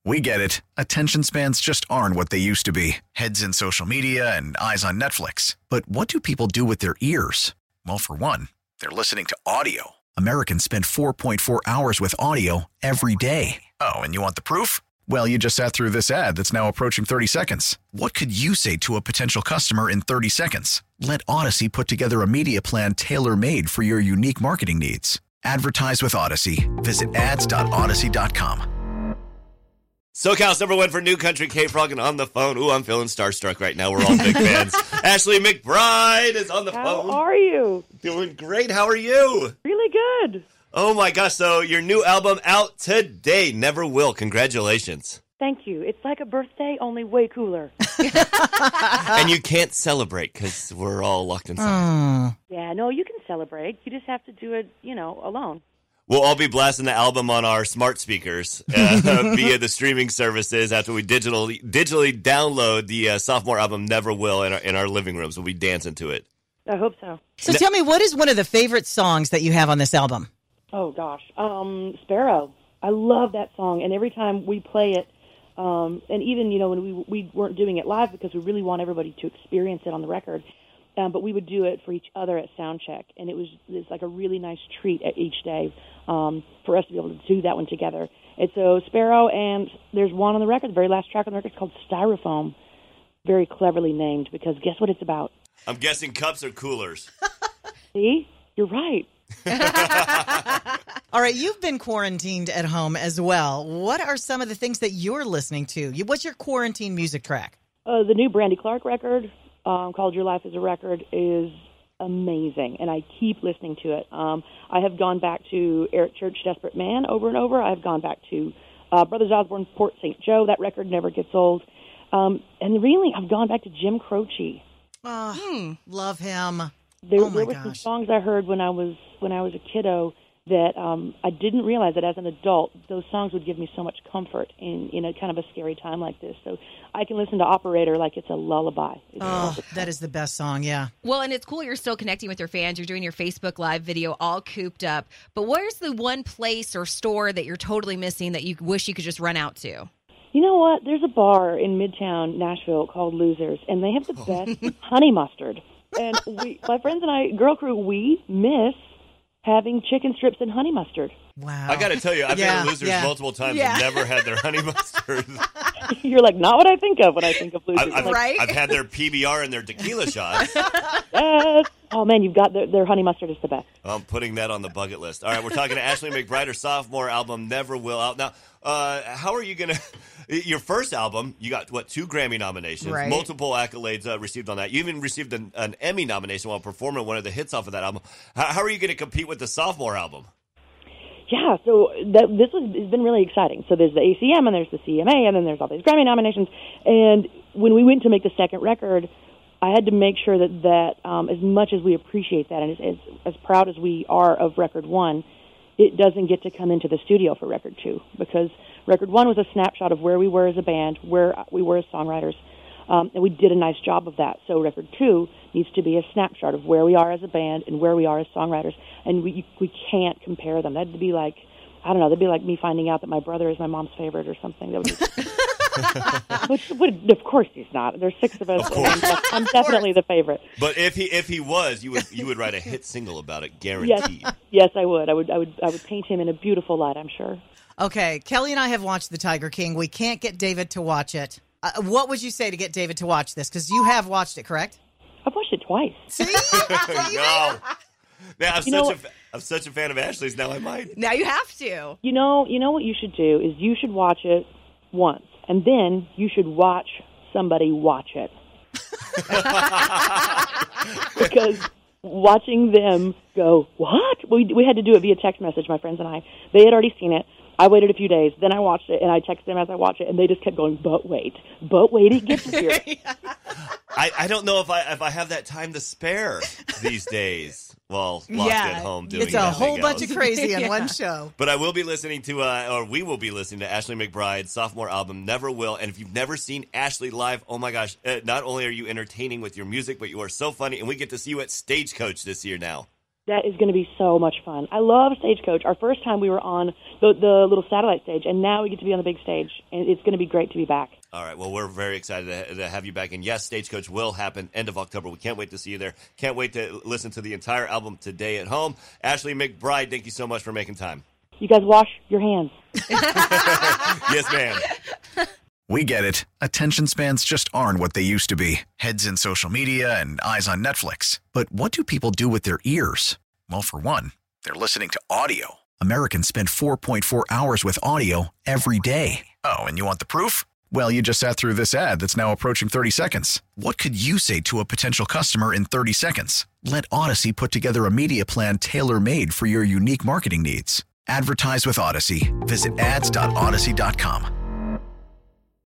We get it. Attention spans just aren't what they used to be. Heads in social media and eyes on Netflix. But what do people do with their ears? Well, for one, they're listening to audio. Americans spend 4.4 hours with audio every day. Oh, and you want the proof? Well, you just sat through this ad that's now approaching 30 seconds. What could you say to a potential customer in 30 seconds? Let Odyssey put together a media plan tailor-made for your unique marketing needs. Advertise with Odyssey. Visit ads.odyssey.com. SoCal's number one for New Country, K-Frog, and on the phone. Ooh, I'm feeling starstruck right now. We're all big fans. Ashley McBryde is on the phone. How are you? Doing great. How are you? Really good. Oh, my gosh. So your new album out today, Never Will. Congratulations. Thank you. It's like a birthday, only way cooler. And you can't celebrate because we're all locked inside. Yeah, no, you can celebrate. You just have to do it, alone. We'll all be blasting the album on our smart speakers via the streaming services after we digitally download the sophomore album Never Will in our living rooms. We'll be dancing to it. I hope so. So tell me, what is one of the favorite songs that you have on this album? Oh, gosh. Sparrow. I love that song, and every time we play it, and even, when we weren't doing it live because we really want everybody to experience it on the record, but we would do it for each other at soundcheck, and it's like a really nice treat at each day for us to be able to do that one together. And so Sparrow, and there's one on the record, the very last track on the record, it's called Styrofoam. Very cleverly named, because guess what it's about? I'm guessing cups or coolers. See? You're right. All right, you've been quarantined at home as well. What are some of the things that you're listening to? What's your quarantine music track? The new Brandy Clark record, called Your Life is a Record, is amazing, and I keep listening to it. I have gone back to Eric Church, Desperate Man, over and over. I've gone back to Brothers Osborne, Port St. Joe. That record never gets old. And really, I've gone back to Jim Croce. Love him. There were some songs I heard when I was a kiddo that I didn't realize that as an adult, those songs would give me so much comfort in a kind of a scary time like this. So I can listen to Operator like it's a lullaby. That is the best song, yeah. Well, and it's cool you're still connecting with your fans. You're doing your Facebook Live video all cooped up. But where's the one place or store that you're totally missing that you wish you could just run out to? You know what? There's a bar in Midtown Nashville called Losers, and they have the best honey mustard. And my friends and I, girl crew, we miss having chicken strips and honey mustard. Wow. I got to tell you, I've been to Losers multiple times and never had their honey mustard. You're like, not what I think of when I think of Losers. I've had their PBR and their tequila shots. Yes. Oh, man, you've got their honey mustard is the best. I'm putting that on the bucket list. All right, we're talking to Ashley McBryde. Her sophomore album, Never Will, out. Now, how are you going to... Your first album, you got, 2 Grammy nominations, right. Multiple accolades received on that. You even received an Emmy nomination while performing one of the hits off of that album. How are you going to compete with the sophomore album? Yeah, so has been really exciting. So there's the ACM, and there's the CMA, and then there's all these Grammy nominations. And when we went to make the second record, I had to make sure that as much as we appreciate that, and as proud as we are of record 1, it doesn't get to come into the studio for record 2, because record 1 was a snapshot of where we were as a band, where we were as songwriters, and we did a nice job of that. So record 2 needs to be a snapshot of where we are as a band and where we are as songwriters, and we can't compare them. That'd be like, I don't know, that'd be like me finding out that my brother is my mom's favorite or something. That would be... Which of course he's not. There's 6 of us, and I'm definitely the favorite. But if he was, you would write a hit single about it, guaranteed. Yes, I would. I would paint him in a beautiful light, I'm sure. Okay, Kelly and I have watched The Tiger King. We can't get David to watch it. What would you say to get David to watch this? Because you have watched it, correct? I've watched it twice. See? No. Man, I'm such a fan of Ashley's. Now I might. Now you have to. You know what you should do is you should watch it once, and then you should watch somebody watch it. Because watching them go, what? We had to do it via text message, my friends and I. They had already seen it. I waited a few days. Then I watched it, and I texted them as I watched it, and they just kept going, but wait, it gets here. I don't know if I have that time to spare these days. Well, locked at home doing it's a whole bunch of crazy in one show. But I will be listening to, or we will be listening to Ashley McBryde's sophomore album, Never Will. And if you've never seen Ashley live, oh my gosh, not only are you entertaining with your music, but you are so funny. And we get to see you at Stagecoach this year now. That is going to be so much fun. I love Stagecoach. Our first time we were on the little satellite stage, and now we get to be on the big stage, and it's going to be great to be back. All right. Well, we're very excited to have you back. And yes, Stagecoach will happen end of October. We can't wait to see you there. Can't wait to listen to the entire album today at home. Ashley McBryde, thank you so much for making time. You guys wash your hands. Yes, ma'am. We get it. Attention spans just aren't what they used to be. Heads in social media and eyes on Netflix. But what do people do with their ears? Well, for one, they're listening to audio. Americans spend 4.4 hours with audio every day. Oh, and you want the proof? Well, you just sat through this ad that's now approaching 30 seconds. What could you say to a potential customer in 30 seconds? Let Odyssey put together a media plan tailor-made for your unique marketing needs. Advertise with Odyssey. Visit ads.odyssey.com.